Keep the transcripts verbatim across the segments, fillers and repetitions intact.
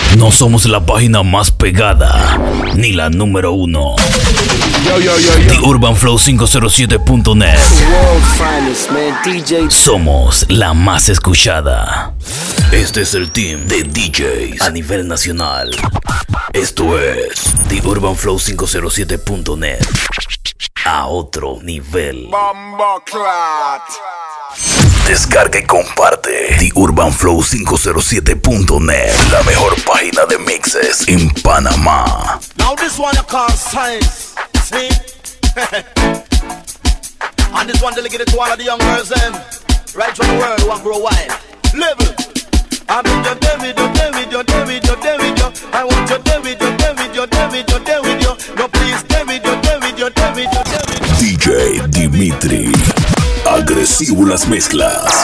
No somos la página más pegada, ni la número uno. Yo, yo, yo, yo. The Urban Flow quinientos siete punto net. Somos la más escuchada. Este es el team de D Js a nivel nacional. Esto es The Urban Flow quinientos siete punto net. A otro nivel. Descarga y comparte The Urban Flow quinientos siete punto net, la mejor página de mixes en Panamá. Now this one I call science, see? And this one dedicated to all of the young girls them, right from the world who want grow wild. Level. I mean you there with you, there with you, there with you, there with you. I want you there with you, there with you, there with you, there with you. No please there with you, there with you, there with you, there with you. D J Dimitri, agresivo las mezclas.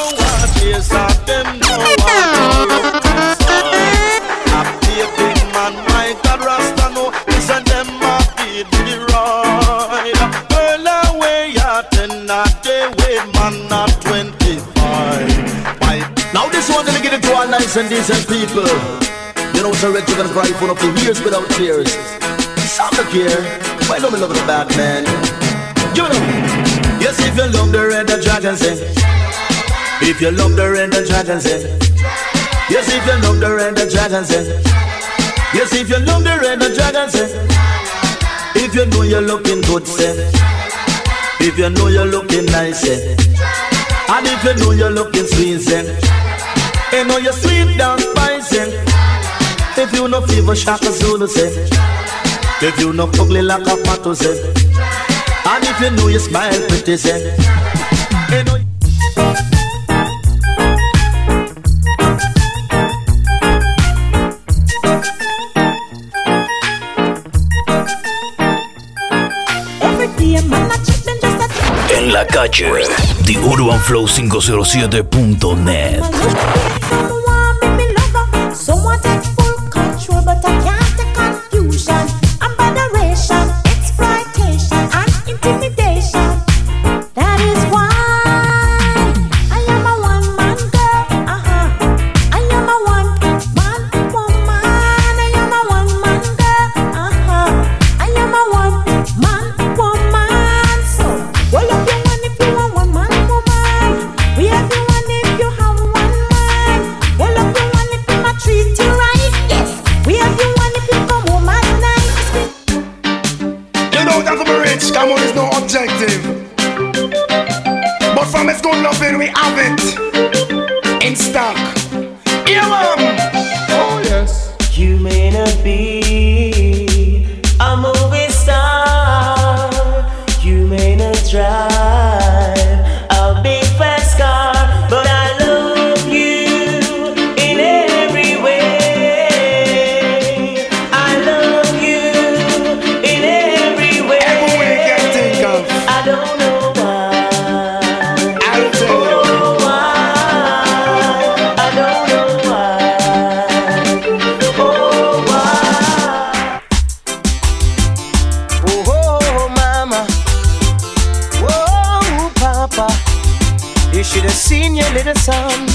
Now this one gonna get it to all nice and decent people. You know it's a red chicken cry for up for years without tears. Some look here, why don't we love the bad man? You know, yes if you love the red the dragon sing. If you love the red the dragon sing. Yes if you love the red the dragon sing. Yes if you love the red the dragon sing. If you know you're looking good sing. If you know you're looking nice sing. And if you know you're looking sweet sing. You know you're sweet down spicy. If you know fever Shaka Zulu sing. If you know ugly like a pato sing. And if you know you smile pretty sing. You know En la calle, The Urban Flow quinientos siete punto net. Someone take full control, but I can't take confusion, embarrassment, exploitation, and intimidation. That is why I am a one-man girl. Uh-huh. I am a one-man woman. I am a one-man girl. Uh-huh. I am a one-man woman. So, well, if you want, if you want one-man woman, we have you one if you have one man. Well, if you want, if you treat you right, yes. We have you one if you come home at night. You know that to be rich, come on, is no objective. But from it's good loving, we have it in stock. Yeah, man. Oh, yes. You may not be a movie star. You may not drive a big fast car, but I love you in every way. I love you in every way. Every way you can think of. I don't know why. I'll tell you. Oh, why? I don't know why. Oh, why? oh, oh, mama. Whoa, papa. You should have seen your little son.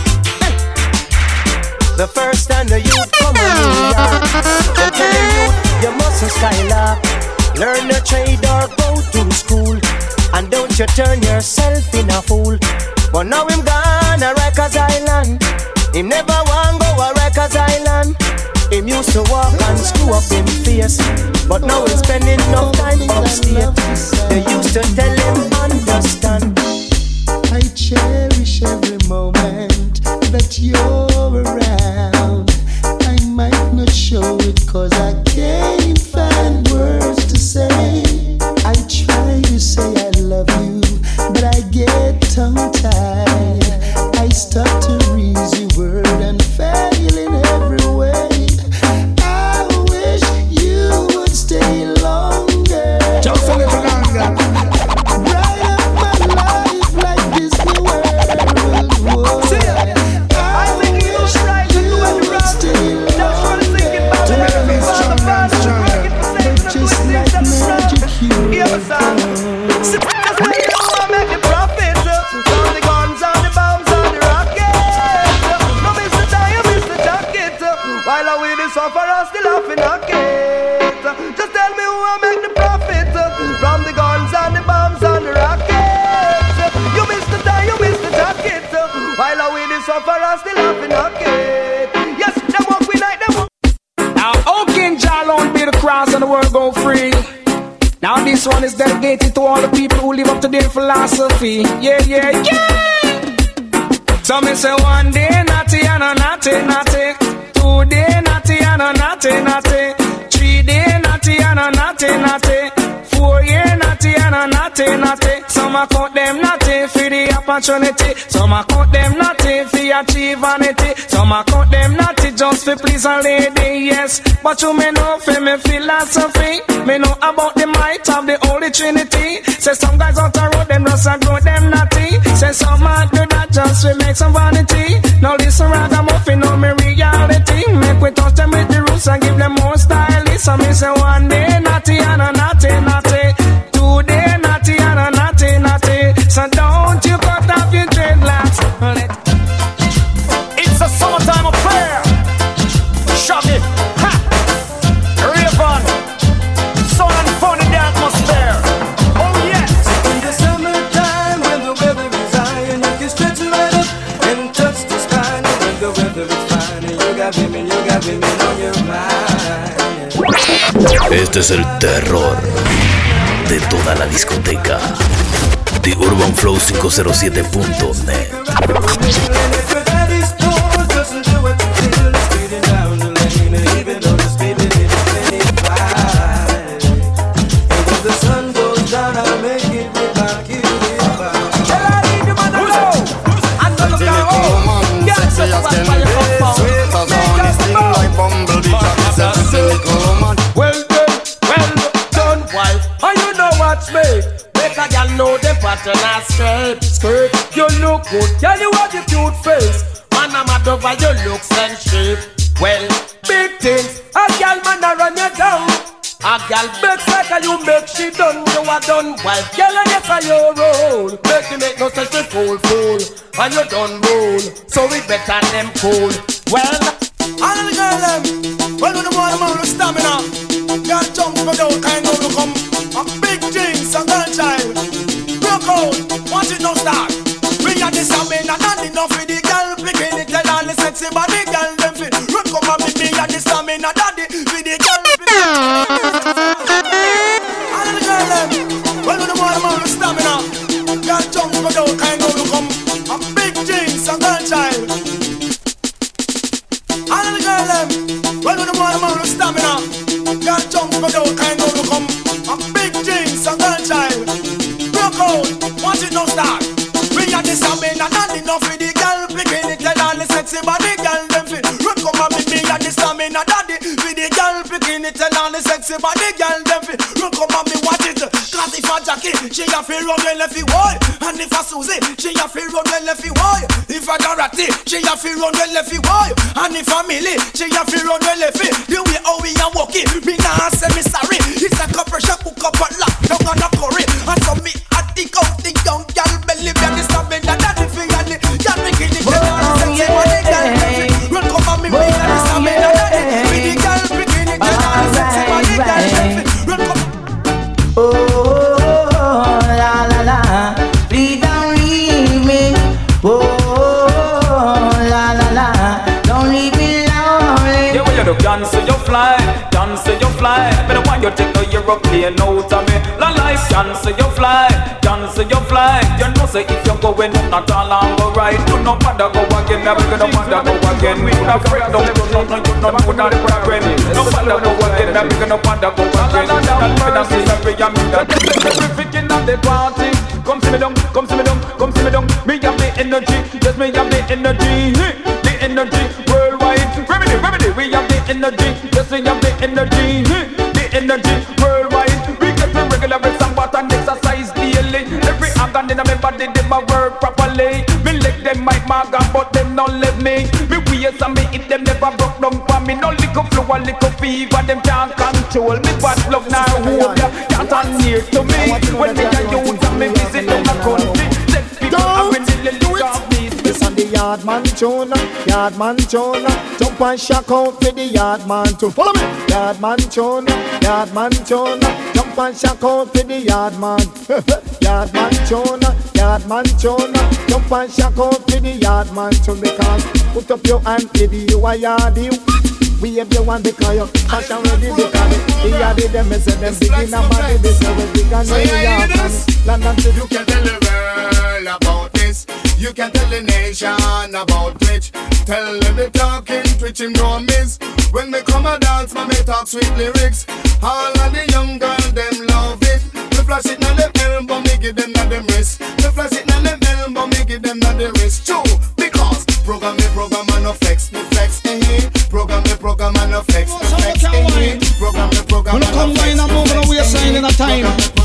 The first time that you come on New York, they're telling you you mustn't skylark. Learn a trade or go to school, and don't you turn yourself in a fool. But now him gone a Rikers Island. Him never want go a Rikers Island. Him used to walk and screw up him face, but now he's spending no time upstate. They used to tell him understand. I cherish every moment that you're around. I might not show it cause I can't find words to say. I try to say I love you, but I get tongue-tied. I start to reason word and fail in every way. I wish you would stay longer. Just a little longer. Bright up my life like Disney World. Whoa. I wish you would stay longer. Too many miss the sufferer still laughing at it. Just tell me who I make the profit from the guns and the bombs and the rockets. You missed the tie, you missed the jacket. While I with the sufferer still laughing at it. Yes, them walk we like them walk. Now, oh King Jah alone be the cross and the world go free. Now this one is dedicated to all the people who live up to their philosophy. Yeah, yeah, yeah. So me say one day naughty and a naughty, naughty. Two day naughty and a naughty, naughty. Three day naughty and a naughty, naughty. Four year naughty and a naughty, naughty. Some a count them naughty for the opportunity. Some a count them naughty for achieve vanity. Some a count them naughty just for please a lady, yes. But you may know for me philosophy. Me know about the might of the Holy Trinity. Say some guys out the road, them just a grow them naughty. Say some a do that just to make some vanity. Now listen ragamuffin know me reality. Make we touch them with the roots and give them more style. So me say one day naughty and a naughty, naughty. Two day naughty and a naughty, naughty. So don't you cut off your dreadlocks. Let It's a summertime affair. Shaggy, ha, Raven, sun and fun in the atmosphere. Oh yes. In the summertime when the weather is high and you can stretch right up and touch the sky. And when the weather is fine and you got women, you got women on your mind. Este es el terror de toda la discoteca. The Urban Flow cinco cero siete punto net. Me. Make a girl know the pattern and skirt, skirt. You look good, girl, you have the cute face. Man, I'm mad over your looks and shape. Well, big things, a girl man a run you down. A girl makes like a you make she done, you are done. Wife, girl, and yes, a your role. Make you make no sense to fool, fool. And you done roll, so we better them cool. Well, all the girl them, well, do the more the more stamina. Girl jump for the kind of look come. A big jinx, a girl child. Broke out, watch it now start. We are the stamina, not enough for the girl. Picking it, tell all the sexy body girl. Them fit, run come and meet me at the stamina, daddy. For the girl, all the girl them, well, do the more the more stamina. Girl jump for the kind of look come. A big jinx, a girl child. All the girl them, well, do the more the more stamina. Girl jump for the kind of look come. A big jinx, a girl child. Broke out, watch it now start. We are the stamina, not enough for the girl. Picking it, tell all the sexy body girl. Them fit, run come and meet me at the stamina, daddy. For the girl, picking it, tell all the sexy body girl. Them fit, run come and me watch it. Cause if a Jackie, she a feel run well if he boy. And if a Susie, she a feel run well if he boy. If a Dorothy, she a feel run well if he boy. And if a Millie, she a feel run well if he. The way how we a walking, me nah say me sorry. It's a cup of shop, cook up and lock, don't gonna curry. And so me a think out the young girl belly, me a the stamina, daddy fi and the girl making it. Run come and me me a the stamina, daddy. With the girl picking it, tell all the sexy body girl. Run come. Oh la la la, please don't leave me. Oh la la la, don't leave me lonely. Yeah, when you do dance, you fly, dance, you fly. But I want you to take a European out of me. La life, dance, you fly, dance, you fly. You know, say if you're going up, not all long go right. You know, bother go again, never gonna bother go again. We not afraid, don't do nothing, you know, put out the program. No bother go again, never gonna bother go again. That's the mercy, I'm in the everything at the party. Come see me down, come see me down, come see me down. Me have the energy, yes, me have the energy. The energy worldwide. Remedy, remedy, we have the energy, yes, we have the energy. The energy worldwide. We get the regular rest and water and exercise daily. Every organ in my body, they my work properly. Me leg them might maga, but them not let me. Me waist and me hit them never broke down for me. No little flu, a little fever, them can't control me. Bad love now, hope ya can't turn near to me. When me a youth and me visit on the country, let people have me little look of me. This and the yard man tune, yard man tune. Jump and shock out for the yard man tune. Follow me. Yard man tune, yard man tune. Jump and shock out for the yard man. Yard man tune, yard man tune. Jump and shock out for the yard man tune. Because put up your hand, baby, you a yardie. We have the one because you fashion ready because the yardie them is them begin a body. They say we big and New York and London to you can tell the world about this. You can tell the nation about Twitch. Tell them the talking Twitch him don't miss. When me come a dance, me talk sweet lyrics. All of the young girls them love it. Me flash it on them elbow, me give them on them wrist. Me flash it on them elbow, me give them on the wrist too. Because program me program and no flex, me flex, eh eh. Program me program and no flex, me flex, eh eh. Program me program and no flex. When you come wine and move on the waistline in a time,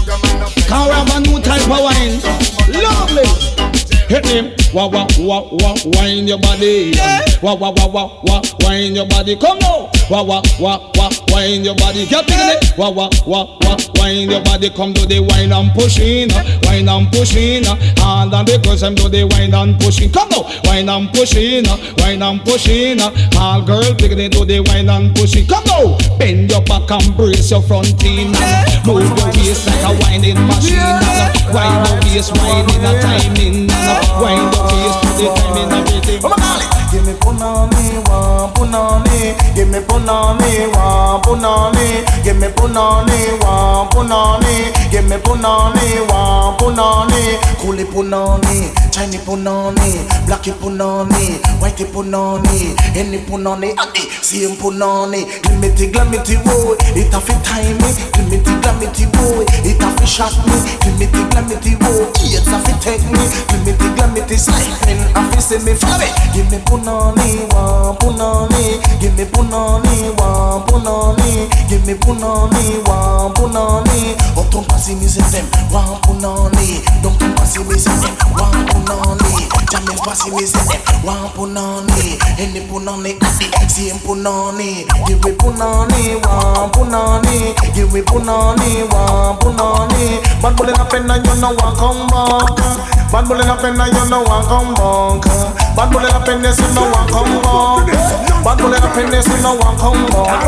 can't we have a new type of wine? Lovely. Hit him, wah wah wah wah, wine your body. Wah wah wah wah wah, wine your body. Come now, wah wah wah wah, wine your body. Get it, wah wah wah wah, wine your body. Come to the wine and pushing, wine and pushing. Hand on the cushion to the wine and pushing. Come now, wine and pushing, wine and pushing. All girl picking to the wine and pushing. Come now, bend your back and brace your front team. Move your waist like a winding machine. Wine your waist, wine in a timing. Wine the waist to the time in everything. Give me punani, one punani. Give me punani, one punani. Give me punani, one punani. Give me punani, one punani. Coolie punani, Chinese punani, blacky punani, whitey punani, any punani, adi, same punani. Glimity, glamity boy, it a fit time me. Glimity, glamity boy, it a fit shot me. Glimity, glamity boy, it's a fit take me. Glimity, glamity cycling, a fit see me follow it. Give me punani, one punani. Give me punani, one punani. Give me punani, one punani. Up to passing me say them, one punani. Don't come passing me say them, one punani. Jamming passing me say them, one punani. Any punani, adi, same punani. Give me punani, one punani. Give me punani, one punani. Bad bull in a pen and you know one come back. Bad bull in a pen and you know one come back. Bad bull in a pen and you know one come back. Bad bull in a pen and you know one come back.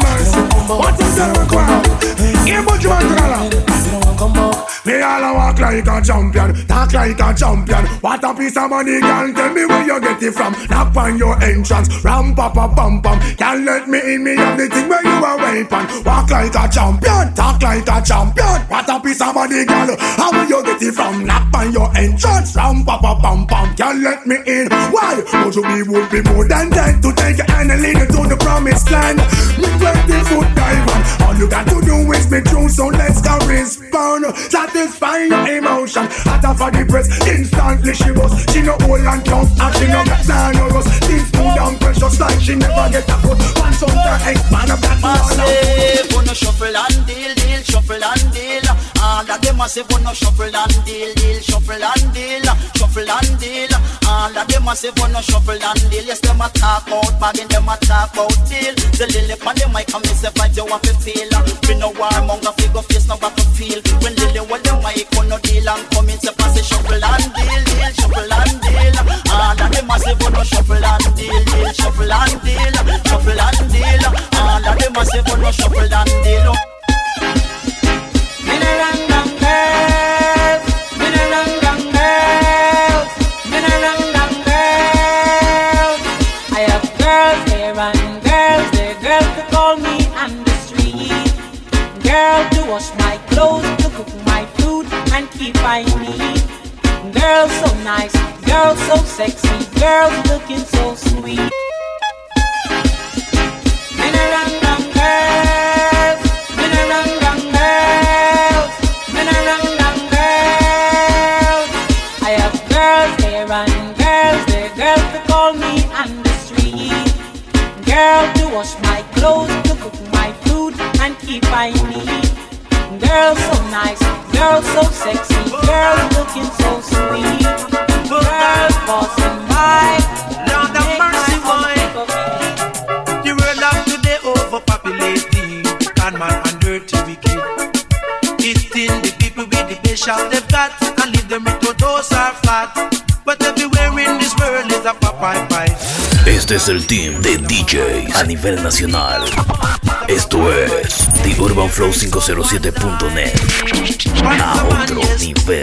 What is that requirement? Here but you want to come back. Me all a walk like a champion, talk like a champion. What a piece of money, girl, tell me where you get it from. Knock on your entrance, ram pa pa pam pam. Can't let me in, me have the thing where you are weapon. Walk like a champion, talk like a champion. What a piece of money, girl, how will you get it from? Knock on your entrance, ram pa pa pam pam. Can't let me in, why? But you be would be more than that to take your hand and lead you to the promised land. Me twenty foot dive on, all you got to do is me through, so let's go respond. Satisfy your emotion. Hotter for the press, instantly she was. She no old and tough, and she no got none of us. Things smooth and precious like she never get a cut. One son to expand up that massive, wanna shuffle and deal, deal, shuffle and deal. All of them massive, wanna shuffle and deal, deal, shuffle and deal, shuffle and deal. All of them massive, wanna shuffle and deal. Yes, them a talk about bagging, them a talk about deal. The lily pan them might come and say, fight you want to feel. We no warmonger, figure face, no back to feel. When lily when them might come no deal and come in, say pass it shuffle and deal, deal, shuffle and deal. All of them massive, wanna shuffle and deal, deal, shuffle and deal, shuffle and deal. All of them massive, wanna shuffle and deal. Minarang girls, minarang girls, minarang girls. I have girls here and girls there, girls to call me on the street. Girl to wash my clothes, to cook my food and keep I neat. Girls so nice, girls so sexy, girls looking so sweet. Minarang girls, minarang girls, minarang girls. I have girls here and girls there, girls to call me on the street. Girl to wash my clothes, to cook my food and keep I neat. Girls so nice, girls so sexy, girls looking so sweet. Girls passing by, Lord have mercy, boy. The world of today overpopulated, con man and dirty wicked. It's still the people with the patience they've got, and leave them with no dose are fat. But everywhere in this world is a Este es el team de D Js a nivel nacional. Esto es The Urban Flow quinientos siete punto net. A otro nivel.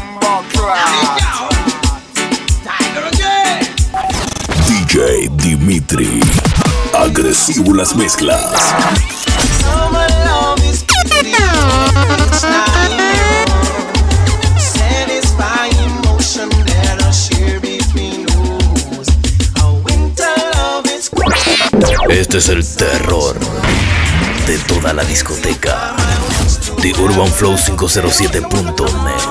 D J Dimitri. Agresivo las mezclas. Este es el terror de toda la discoteca. The Urban Flow quinientos siete punto net.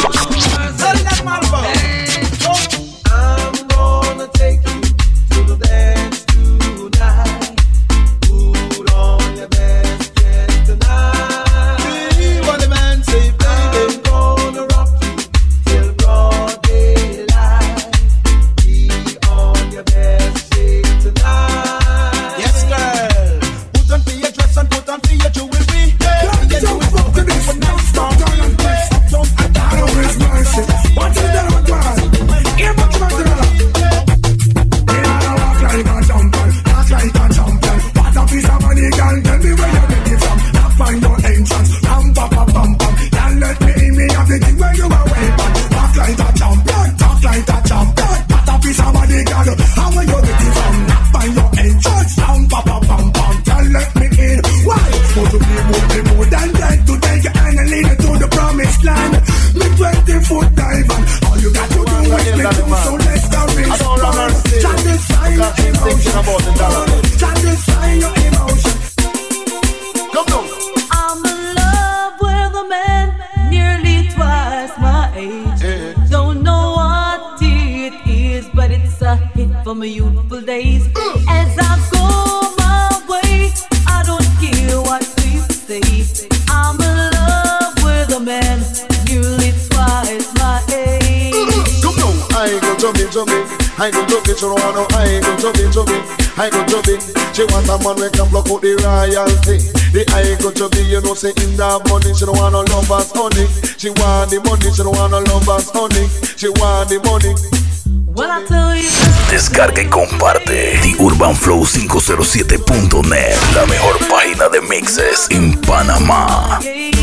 From my youthful days, as I go my way, I don't care what people say. I'm in love with a man nearly twice my age. Come on, I ain't gonna jump in, jump in. I ain't gonna jump in, you know, I ain't gonna jump in, jump in. I ain't gonna jump in. She want a man who can block out the royalty. The I ain't gonna jump in, you know, say in that money. She don't want no lovers, honey. She want the money, she don't want no lovers, honey. She want the money. Descarga y comparte The Urban Flow quinientos siete punto net, la mejor página de mixes en Panamá.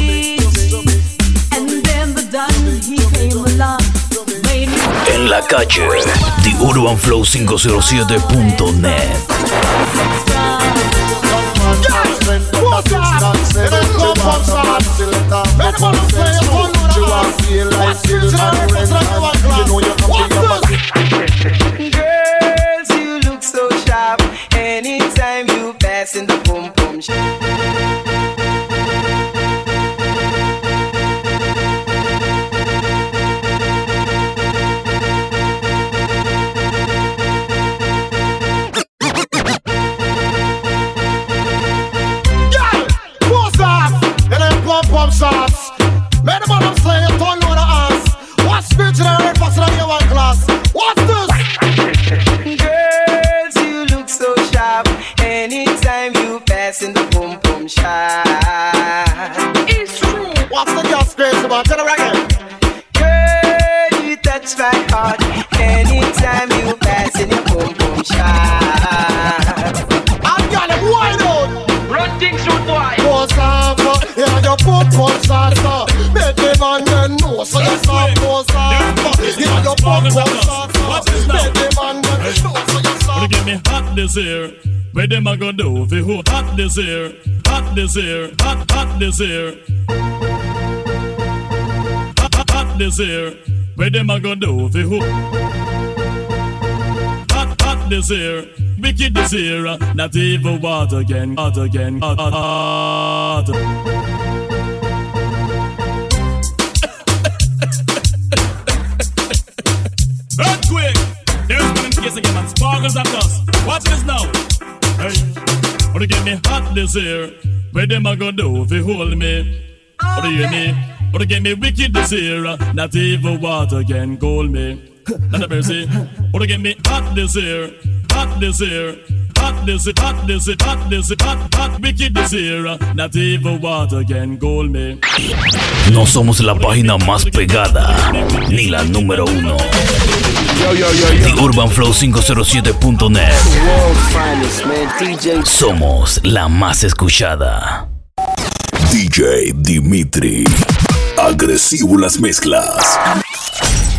En la calle, The Urban Flow quinientos siete punto net. Girls, you look so sharp anytime you pass in the boom boom shop. Sauce. Man, the bottom say you don't know the ass. What's spiritual and red passing on your one class? What's this? Girls, you look so sharp anytime you pass in the boom boom shop. It's true. What's the gas crazy about? Tell her again. Girl, you touch my heart anytime you pass in your boom boom shop. I'm gonna wide out. Run things through boy. Pose off, yeah, your pop pose off. Make the man then know so you stop pose off. Yeah, your pop pose off. Make the man then know so you stop. Wanna get me hot this year? Where them a go do? Fi who hot this year? Hot this year? Hot hot this year? Hot hot hot this year? Where them a go do? Fi who? Hot hot this year? Wicked this year, not even what again, hot again, hot, hot, hot. Earthquake! There's one in case again, man, sparkles of dust. Watch this now. Hey, wanna get me hot this year? Where them a go do if you hold me? What do you mean? Wanna get me wicked this year? Not even water can cool me. Not a mercy. Wanna get me hot this year? Hot this year, it, hot this it, hot this it, hot this it, hot, hot wicked this here. Not even water can cool me. No somos la página más pegada, ni la número uno. Yo, yo, yo, yo. The Urban Flow cinco cero siete punto net. World finest, man. D J. Somos la más escuchada. D J Dimitri. Agresivo las mezclas.